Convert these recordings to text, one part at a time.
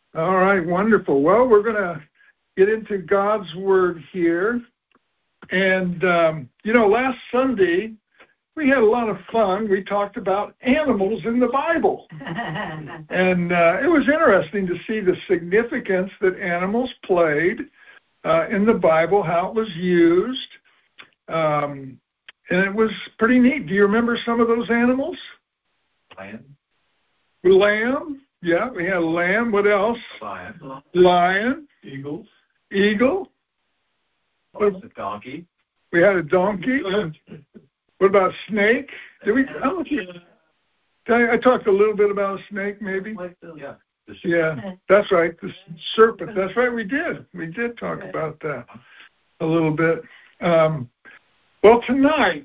All right, wonderful. Well, we're going to get into God's Word here. And, last Sunday, we had a lot of fun. We talked about animals in the Bible. And it was interesting to see the significance that animals played in the Bible, how it was used. And it was pretty neat. Do you remember some of those animals? Lamb. Yeah, we had a lamb. What else? Lion. Eagle. A donkey. We had a donkey. What about snake? Did we? I talked a little bit about a snake, maybe. Yeah, that's right. The serpent. That's right. We did. We did talk about that a little bit. Well, tonight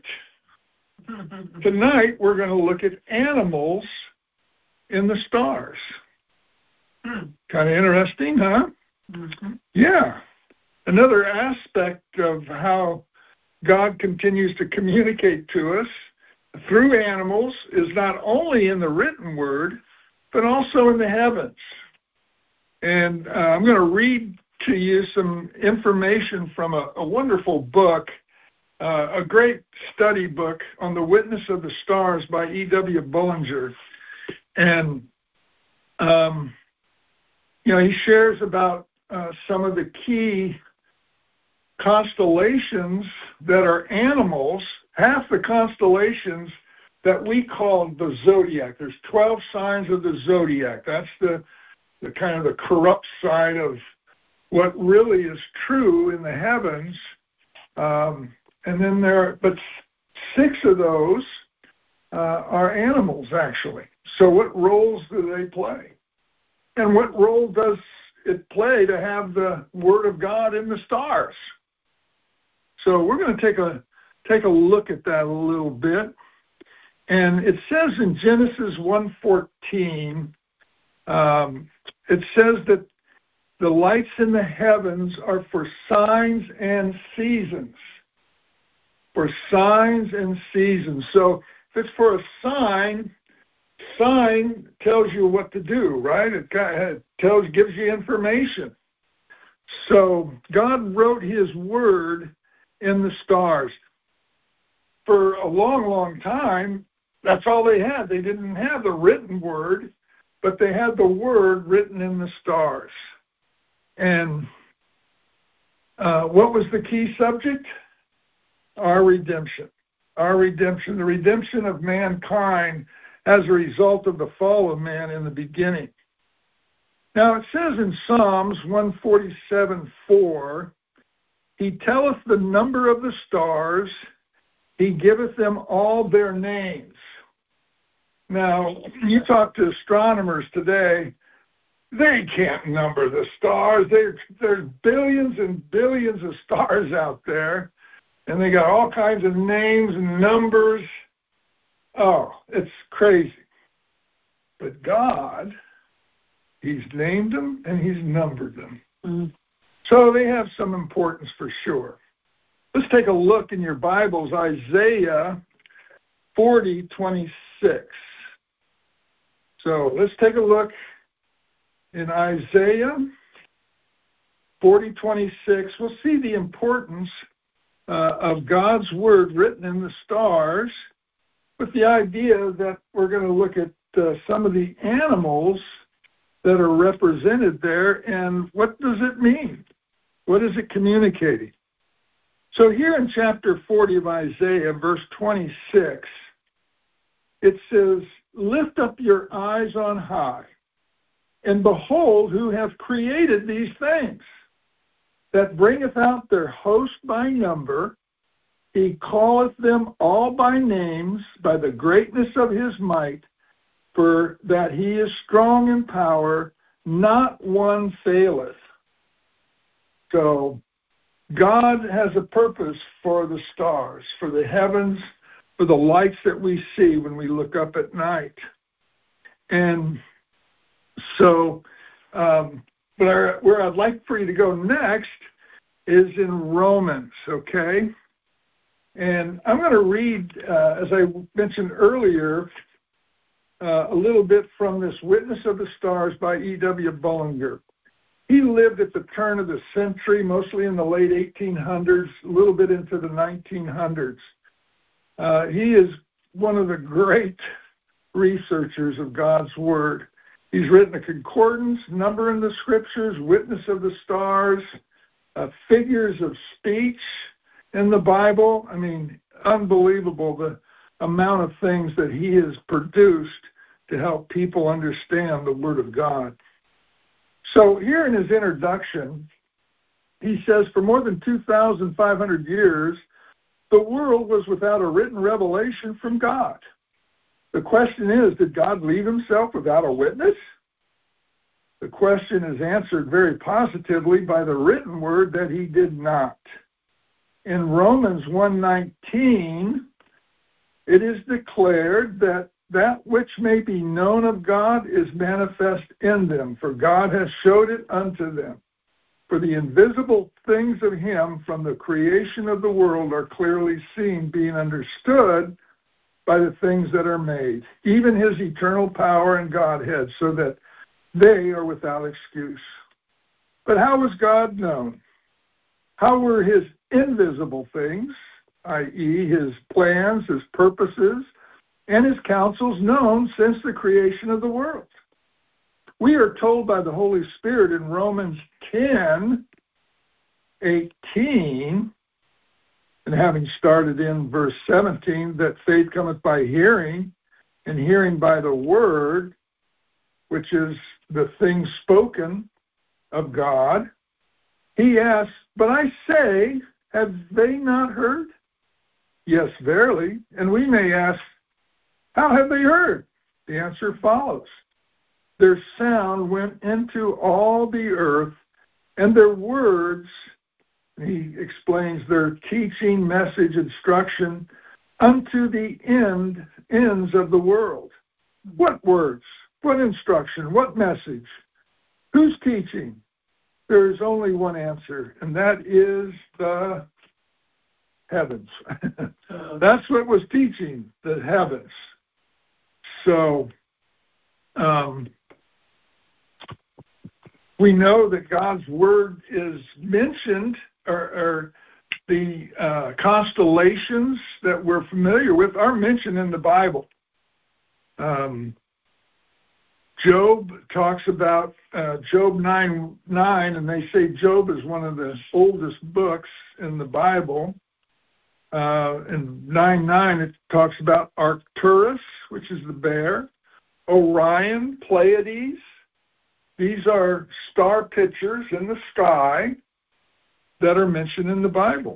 we're going to look at animals in the stars. Kind of interesting, huh? Mm-hmm. Yeah. Another aspect of how God continues to communicate to us through animals is not only in the written word, but also in the heavens. And I'm going to read to you some information from a wonderful book, a great study book on the witness of the stars by E.W. Bullinger. And, he shares about some of the key constellations that are animals, half the constellations that we call the zodiac. There's 12 signs of the zodiac. That's the kind of the corrupt side of what really is true in the heavens. And then but 6 of those are animals, actually. So what roles do they play? And what role does it play to have the Word of God in the stars? So we're going to take a look at that a little bit. And it says in Genesis 1:14, it says that the lights in the heavens are for signs and seasons. For signs and seasons. So if it's for a sign tells you what to do, right? It gives you information. So God wrote His Word in the stars. For a long, long time, that's all they had. They didn't have the written Word, but they had the Word written in the stars. And what was the key subject? Our redemption. Our redemption, the redemption of mankind as a result of the fall of man in the beginning. Now it says in Psalms 147:4, He telleth the number of the stars, He giveth them all their names. Now, you talk to astronomers today, they can't number the stars. There's billions and billions of stars out there, and they got all kinds of names and numbers. Oh, it's crazy. But God, He's named them and He's numbered them. Mm-hmm. So they have some importance for sure. Let's take a look in your Bibles, Isaiah 40:26. So let's take a look in Isaiah 40:26. We'll see the importance of God's Word written in the stars, with the idea that we're going to look at some of the animals that are represented there, and what does it mean? What is it communicating? So here in chapter 40 of Isaiah, verse 26, it says, Lift up your eyes on high, and behold who hath created these things, that bringeth out their host by number. He calleth them all by names, by the greatness of His might, for that He is strong in power, not one faileth. So God has a purpose for the stars, for the heavens, for the lights that we see when we look up at night. And so where I'd like for you to go next is in Romans, okay? And I'm going to read, as I mentioned earlier, a little bit from this Witness of the Stars by E.W. Bullinger. He lived at the turn of the century, mostly in the late 1800s, a little bit into the 1900s. He is one of the great researchers of God's Word. He's written a concordance, number in the Scriptures, Witness of the Stars, figures of speech in the Bible. I mean, unbelievable the amount of things that he has produced to help people understand the Word of God. So here in his introduction, he says, for more than 2,500 years, the world was without a written revelation from God. The question is, did God leave himself without a witness? The question is answered very positively by the written word that he did not. In Romans 1:19, it is declared that which may be known of God is manifest in them, for God has showed it unto them. For the invisible things of him from the creation of the world are clearly seen, being understood by the things that are made, even his eternal power and Godhead, so that they are without excuse. But how was God known? How were his invisible things, i.e. his plans, his purposes, and his counsels known since the creation of the world? We are told by the Holy Spirit in Romans 10:18, and having started in verse 17, that faith cometh by hearing, and hearing by the word, which is the things spoken of God. He asks, but I say, have they not heard? Yes, verily. And we may ask, how have they heard? The answer follows. Their sound went into all the earth, and their words, he explains their teaching, message, instruction, unto the ends of the world. What words? What instruction? What message? Who's teaching? There's only one answer, and that is the heavens. That's what was teaching, the heavens. So, we know that God's Word is mentioned, or the constellations that we're familiar with are mentioned in the Bible. Job talks about Job 9:9, and they say Job is one of the oldest books in the Bible. In 9:9, it talks about Arcturus, which is the bear, Orion, Pleiades. These are star pictures in the sky that are mentioned in the Bible.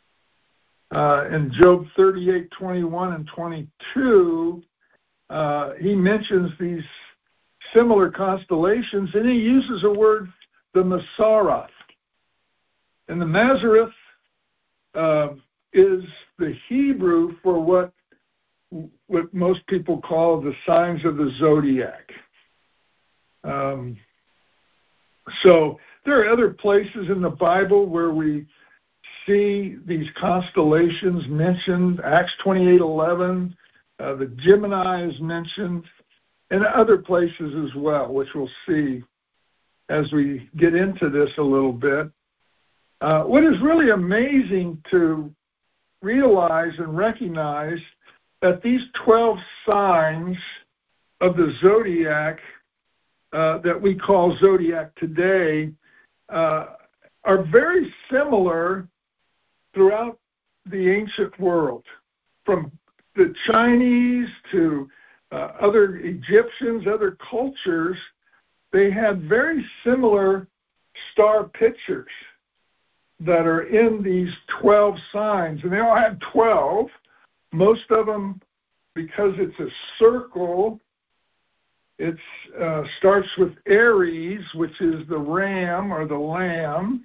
In Job 38:21 and 22, he mentions these similar constellations, and he uses a word, the Mazzaroth. And the Mazzaroth is the Hebrew for what most people call the signs of the zodiac. So there are other places in the Bible where we see these constellations mentioned. Acts 28:11, the Gemini is mentioned, and other places as well, which we'll see as we get into this a little bit. What is really amazing to realize and recognize that these 12 signs of the zodiac that we call zodiac today are very similar throughout the ancient world, from the Chinese to other Egyptians, other cultures. They had very similar star pictures that are in these 12 signs, and they all have 12. Most of them, because it's a circle, it starts with Aries, which is the ram or the lamb.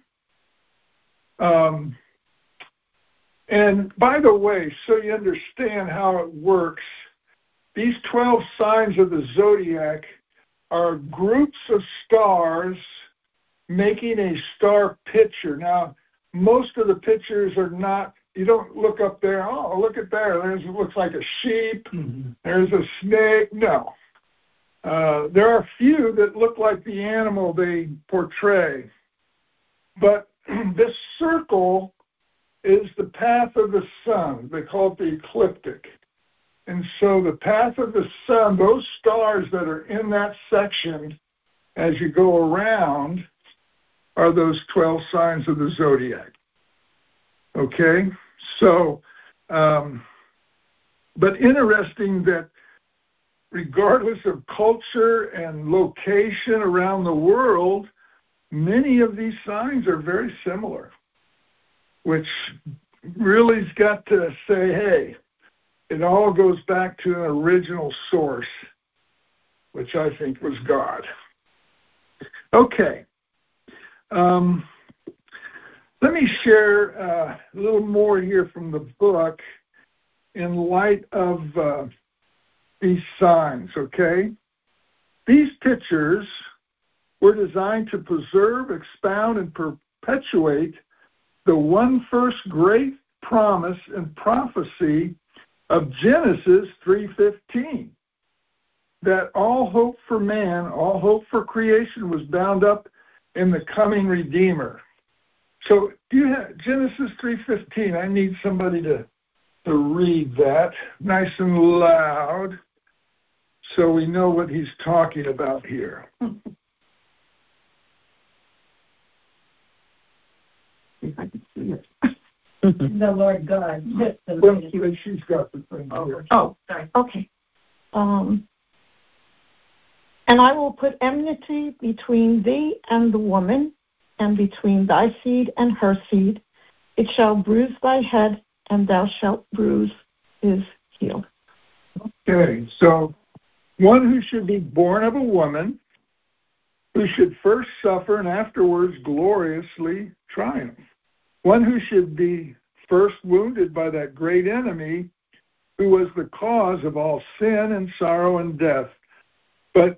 And by the way, so you understand how it works, these 12 signs of the zodiac are groups of stars making a star picture. Now, most of the pictures are not, you don't look up there, oh, look at there, it looks like a sheep, there's a snake. No. There are few that look like the animal they portray. But this circle is the path of the sun. They call it the ecliptic. And so the path of the sun, those stars that are in that section as you go around, are those 12 signs of the zodiac. Okay? So, but interesting that regardless of culture and location around the world, many of these signs are very similar, which really's got to say, hey, it all goes back to an original source, which I think was God. Okay. Let me share a little more here from the book in light of these signs, okay? These pictures were designed to preserve, expound, and perpetuate the one first great promise and prophecy of Genesis 3:15, that all hope for man, all hope for creation was bound up in the coming Redeemer. So do you have Genesis 3:15? I need somebody to read that nice and loud so we know what he's talking about here. If I could see it. The Lord God. Well, she's got the thing here. Oh, sorry. Okay. And I will put enmity between thee and the woman, and between thy seed and her seed. It shall bruise thy head, and thou shalt bruise his heel. Okay, so one who should be born of a woman, who should first suffer and afterwards gloriously triumph. One who should be first wounded by that great enemy who was the cause of all sin and sorrow and death, but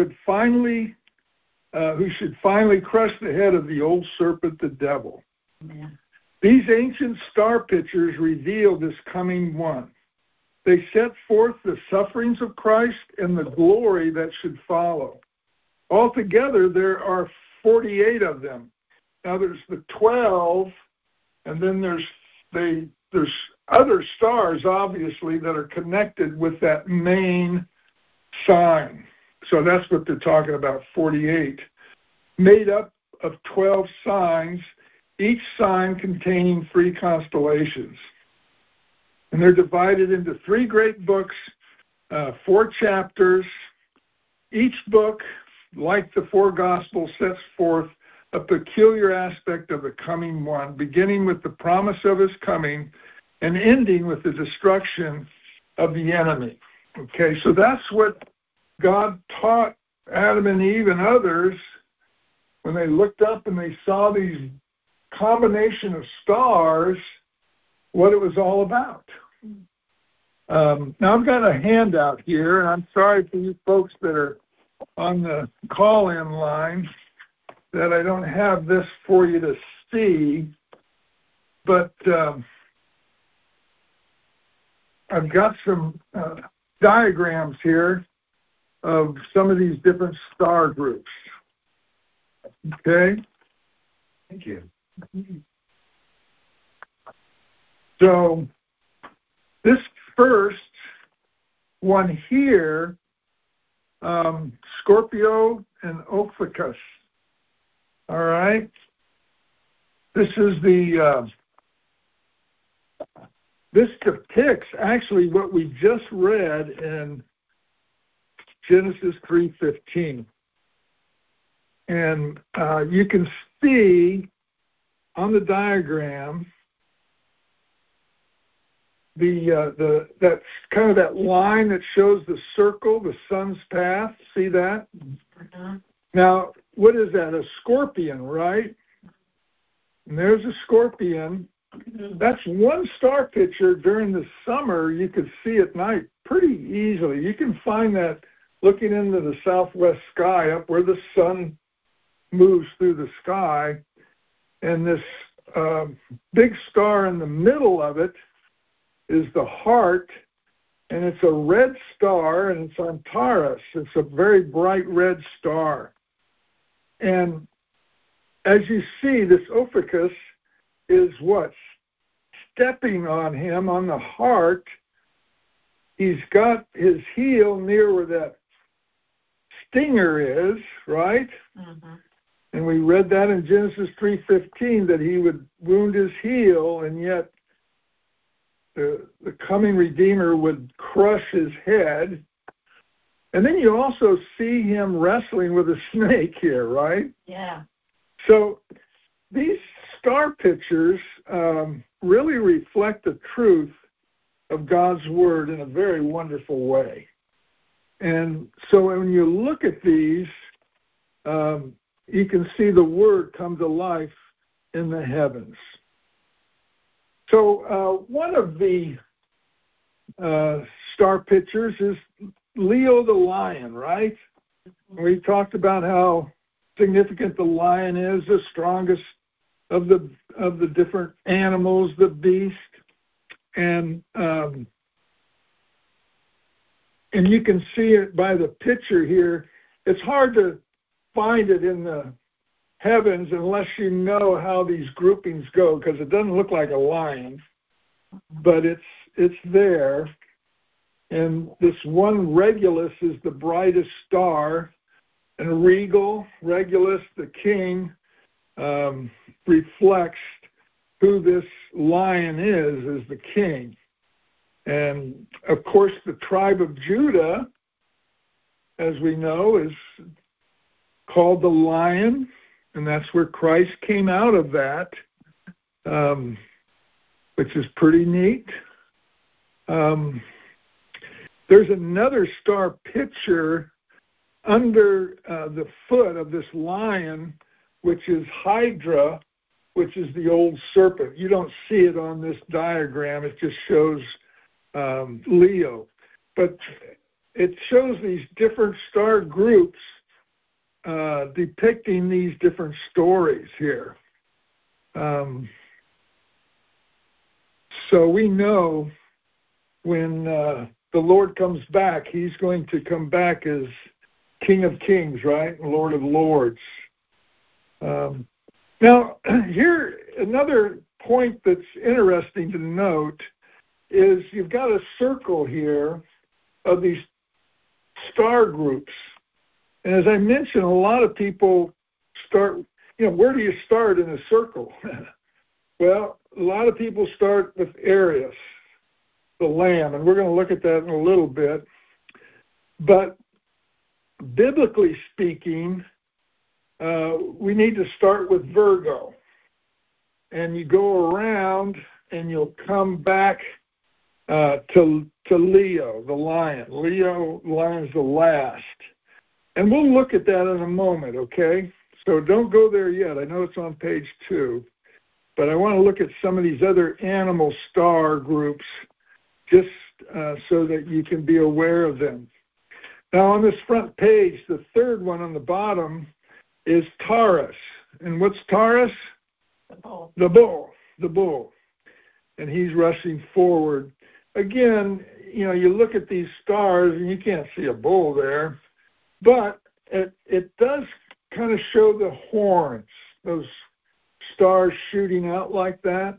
who should finally crush the head of the old serpent, the devil. Amen. These ancient star pictures reveal this coming one. They set forth the sufferings of Christ and the glory that should follow. Altogether, there are 48 of them. Now, there's the 12, and then there's other stars, obviously, that are connected with that main sign. So that's what they're talking about, 48. Made up of 12 signs, each sign containing 3 constellations. And they're divided into 3 great books, 4 chapters. Each book, like the 4 Gospels, sets forth a peculiar aspect of the coming one, beginning with the promise of his coming and ending with the destruction of the enemy. Okay, so that's what God taught Adam and Eve and others when they looked up and they saw these combination of stars, what it was all about. Now I've got a handout here, and I'm sorry for you folks that are on the call-in line that I don't have this for you to see, but I've got some diagrams here of some of these different star groups. Okay? Thank you. So this first one here, Scorpio and Ophiuchus. All right? This is this depicts actually what we just read in Genesis 3:15. And you can see on the diagram that's kind of that line that shows the circle, the sun's path. See that? Uh-huh. Now, what is that? A scorpion, right? And there's a scorpion. That's one star picture during the summer. You could see at night pretty easily. You can find that looking into the southwest sky up where the sun moves through the sky. And this big star in the middle of it is the heart and it's a red star, and it's on Taurus. It's a very bright red star. And as you see, this Ophiuchus is what? Stepping on him on the heart. He's got his heel near where that stinger is, right? Mm-hmm. And we read that in Genesis 3:15, that he would wound his heel, and yet the coming Redeemer would crush his head. And then you also see him wrestling with a snake here, right? Yeah. So these star pictures really reflect the truth of God's Word in a very wonderful way. And so when you look at these, you can see the Word come to life in the heavens. So one of the star pictures is Leo the lion, right? We talked about how significant the lion is, the strongest of the different animals, the beast, and you can see it by the picture here. It's hard to find it in the heavens unless you know how these groupings go, because it doesn't look like a lion, but it's there. And this one Regulus is the brightest star, and Regulus, the king, reflects who this lion is the king. And of course, the tribe of Judah, as we know, is called the lion, and that's where Christ came out of that, which is pretty neat. There's another star picture under the foot of this lion, which is Hydra, which is the old serpent. You don't see it on this diagram. It just shows Leo. But it shows these different star groups depicting these different stories here. So we know when the Lord comes back, he's going to come back as King of Kings, right? Lord of Lords. Now, here, another point that's interesting to note is you've got a circle here of these star groups. And as I mentioned, a lot of people start, where do you start in a circle? Well, a lot of people start with Arius, the lamb, and we're going to look at that in a little bit. But biblically speaking, we need to start with Virgo. And you go around and you'll come back to Leo, the lion. Leo, lion's the last. And we'll look at that in a moment, okay? So don't go there yet. I know it's on page 2. But I want to look at some of these other animal star groups just so that you can be aware of them. Now, on this front page, the third one on the bottom is Taurus. And what's Taurus? The bull. The bull. And he's rushing forward. Again, you look at these stars and you can't see a bull there, but it does kind of show the horns, those stars shooting out like that,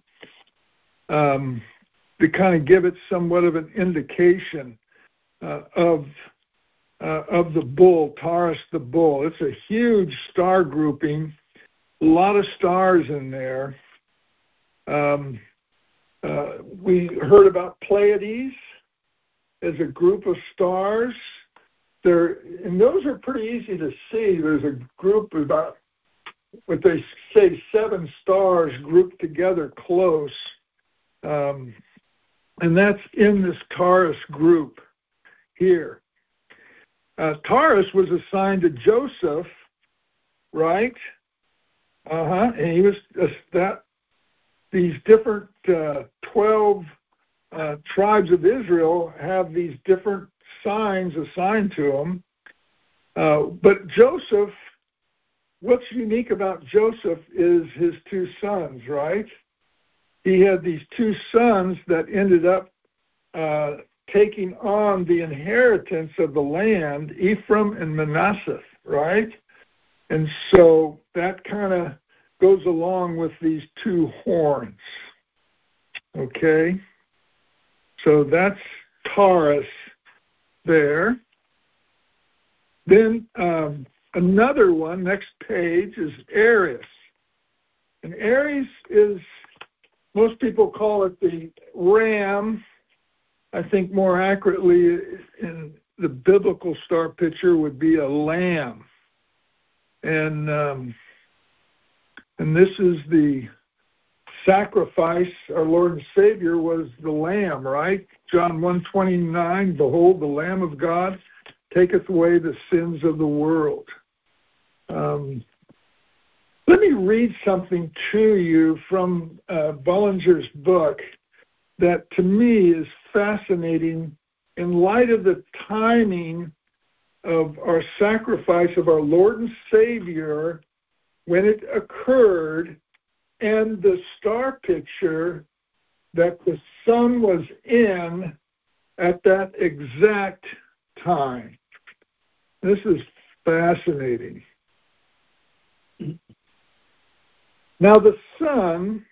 to kind of give it somewhat of an indication of the bull, Taurus the bull. It's a huge star grouping, a lot of stars in there. We heard about Pleiades as a group of stars. And those are pretty easy to see. There's a group of about, what they say, 7 stars grouped together close. And that's in this Taurus group here. Taurus was assigned to Joseph, right? And he was these different 12 tribes of Israel have these different signs assigned to them. But Joseph, what's unique about Joseph is his 2 sons, right? He had these 2 sons that ended up taking on the inheritance of the land, Ephraim and Manasseh, right? And so that kind of goes along with these two horns. Okay? So that's Taurus there. Then another one, next page, is Aries. And Aries is, most people call it the ram. I think more accurately in the biblical star picture would be a lamb. And this is the sacrifice. Our Lord and Savior was the lamb, right? John 1:29, behold, the Lamb of God taketh away the sins of the world. Let me read something to you from Bullinger's book that to me is fascinating in light of the timing of our sacrifice of our Lord and Savior when it occurred, and the star picture that the sun was in at that exact time. This is fascinating. Now the sun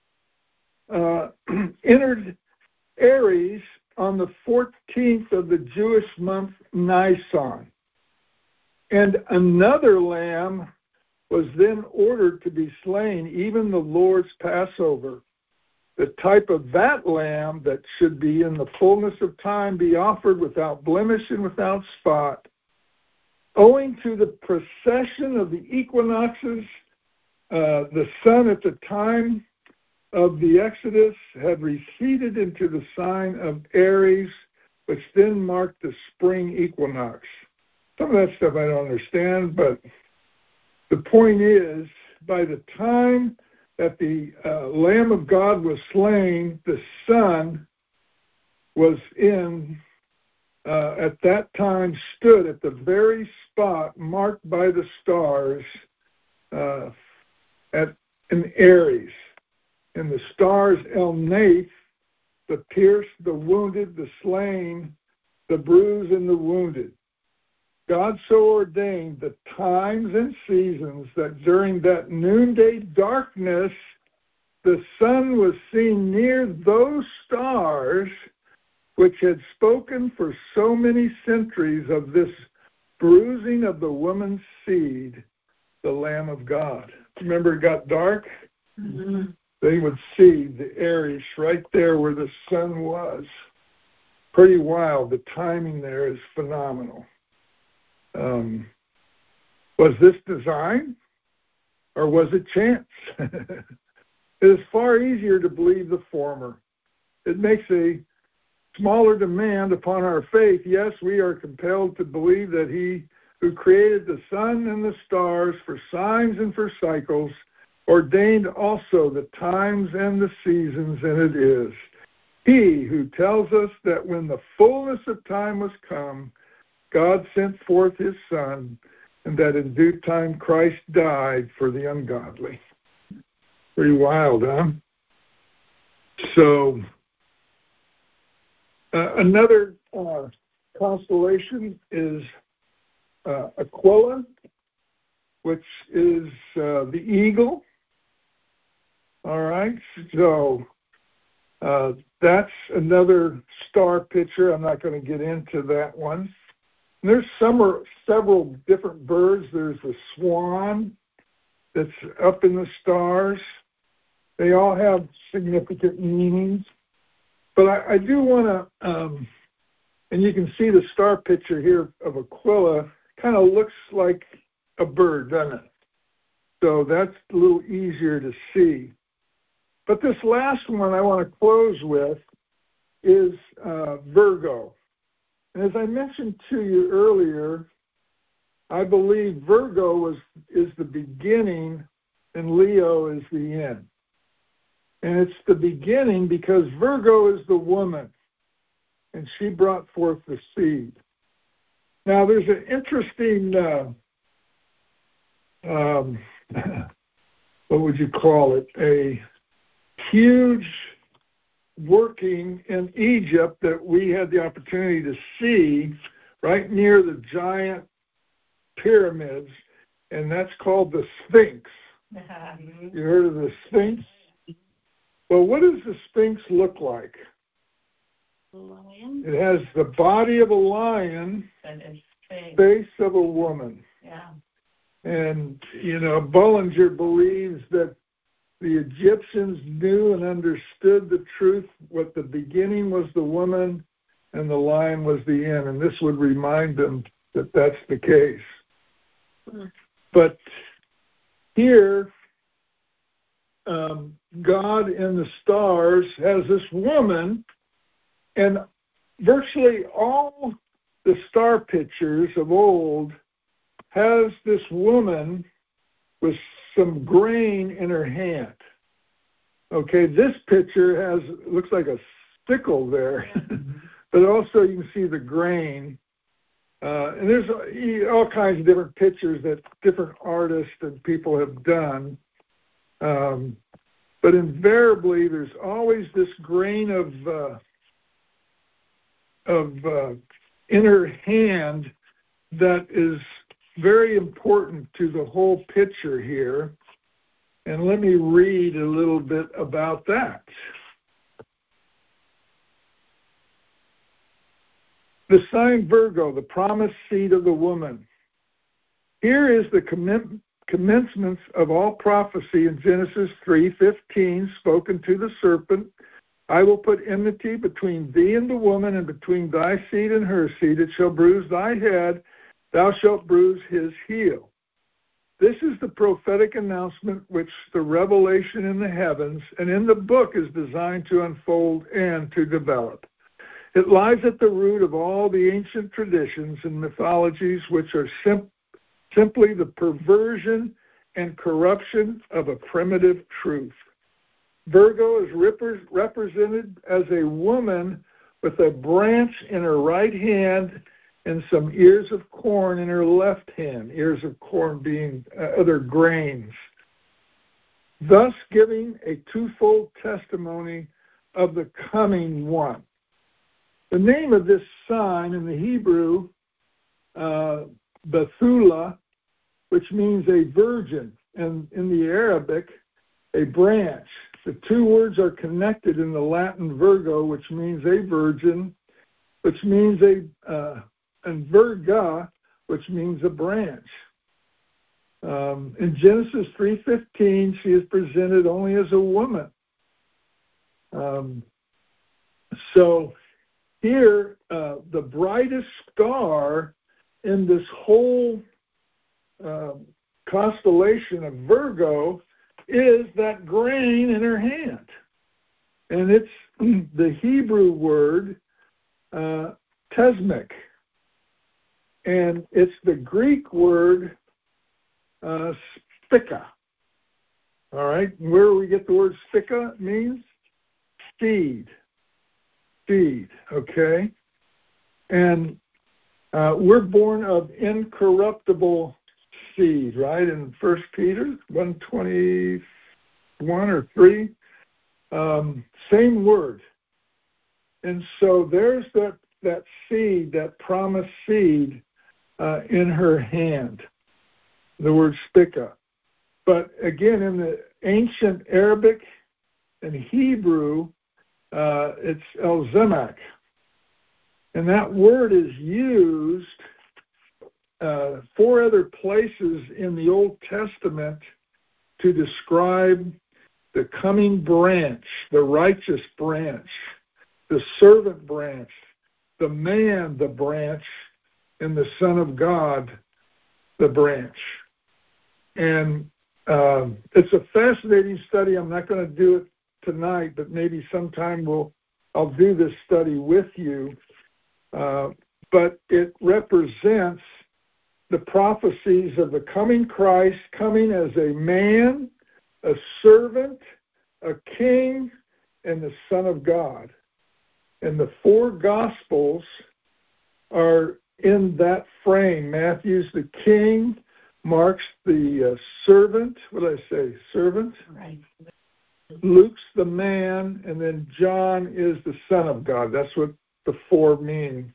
entered Aries on the 14th of the Jewish month Nisan, and another lamb was then ordered to be slain, even the Lord's Passover, the type of that lamb that should be in the fullness of time be offered without blemish and without spot. Owing to the precession of the equinoxes, the sun at the time of the Exodus had receded into the sign of Aries, which then marked the spring equinox. Some of that stuff I don't understand, but the point is, by the time that the Lamb of God was slain, the sun was at that time stood at the very spot marked by the stars in Aries. And the stars El-Nath, the pierced, the wounded, the slain, the bruised, and the wounded. God so ordained the times and seasons that during that noonday darkness, the sun was seen near those stars which had spoken for so many centuries of this bruising of the woman's seed, the Lamb of God. Remember it got dark? Mm-hmm. They would see the Aries right there where the sun was. Pretty wild. The timing there is phenomenal. Was this design or was it chance? It is far easier to believe the former. It makes a smaller demand upon our faith. Yes, we are compelled to believe that He who created the sun and the stars for signs and for cycles ordained also the times and the seasons, and it is He who tells us that when the fullness of time was come, God sent forth His Son, and that in due time Christ died for the ungodly. Pretty wild, huh? So, another constellation is Aquila, which is the eagle. All right, so that's another star picture. I'm not going to get into that one. And there's several different birds. There's the swan that's up in the stars. They all have significant meanings. But I do want to, and you can see the star picture here of Aquila, kind of looks like a bird, doesn't it? So that's a little easier to see. But this last one I want to close with is Virgo. And as I mentioned to you earlier, I believe Virgo is the beginning and Leo is the end. And it's the beginning because Virgo is the woman, and she brought forth the seed. Now, there's an interesting, what would you call it, a huge working in Egypt that we had the opportunity to see right near the giant pyramids, and that's called the Sphinx. You heard of the Sphinx? Well, what does the Sphinx look like? Lion. It has the body of a lion, And face of a woman. Yeah. And, Bullinger believes that the Egyptians knew and understood the truth, what the beginning was the woman and the lion was the end. And this would remind them that that's the case. But here, God in the stars has this woman, and virtually all the star pictures of old has this woman with some grain in her hand. Okay, this picture looks like a sickle there, but also you can see the grain. And there's all kinds of different pictures that different artists and people have done. But invariably, there's always this grain of in her hand that is very important to the whole picture here. And let me read a little bit about that. The sign Virgo, the promised seed of the woman. Here is the commencements of all prophecy in Genesis 3:15, spoken to the serpent. I will put enmity between thee and the woman, and between thy seed and her seed. It shall bruise thy head, thou shalt bruise his heel. This is the prophetic announcement which the revelation in the heavens and in the book is designed to unfold and to develop. It lies at the root of all the ancient traditions and mythologies, which are simply the perversion and corruption of a primitive truth. Virgo is represented as a woman with a branch in her right hand and some ears of corn in her left hand, ears of corn being other grains, thus giving a twofold testimony of the coming one. The name of this sign in the Hebrew, Bethula, which means a virgin, and in the Arabic, a branch. The two words are connected in the Latin Virgo, which means a virgin, which means and Virga, which means a branch. In Genesis 3:15, she is presented only as a woman. So here, the brightest star in this whole constellation of Virgo is that grain in her hand. And it's the Hebrew word tesmik. And it's the Greek word spica. All right? Where do we get the word spica? It means seed. Seed, okay? And we're born of incorruptible seed, right? In 1 Peter 1:21 or 3, same word. And so there's that seed, that promised seed in her hand, the word spica. But again, in the ancient Arabic and Hebrew, it's elzemak. And that word is used 4 other places in the Old Testament to describe the coming branch, the righteous branch, the servant branch, the man, the branch, and the Son of God, the branch. And it's a fascinating study. I'm not going to do it tonight, but maybe sometime I'll do this study with you. But it represents the prophecies of the coming Christ, coming as a man, a servant, a king, and the Son of God. And the 4 Gospels are in that frame. Matthew's the king, Mark's the servant. What did I say? Servant? Right. Luke's the man, and then John is the Son of God. That's what the four mean.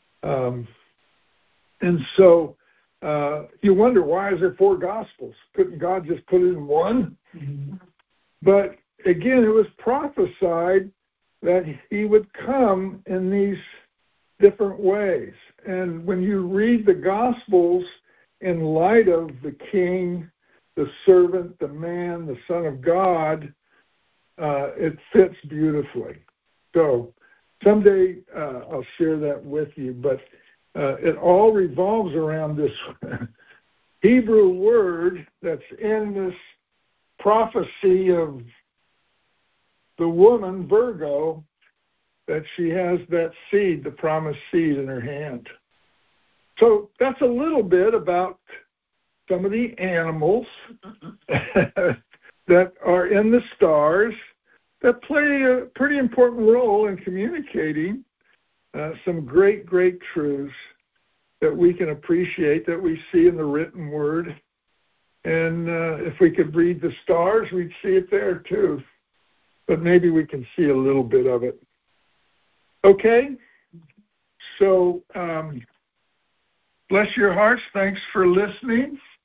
And so you wonder, why is there four Gospels? Couldn't God just put it in one? Mm-hmm. But again, it was prophesied that he would come in these different ways. And when you read the Gospels in light of the king, the servant, the man, the Son of God, it fits beautifully. So someday I'll share that with you, but it all revolves around this Hebrew word that's in this prophecy of the woman, Virgo, that she has that seed, the promised seed, in her hand. So that's a little bit about some of the animals that are in the stars that play a pretty important role in communicating some great, great truths that we can appreciate, that we see in the written word. And if we could read the stars, we'd see it there too. But maybe we can see a little bit of it. Okay? So, bless your hearts. Thanks for listening.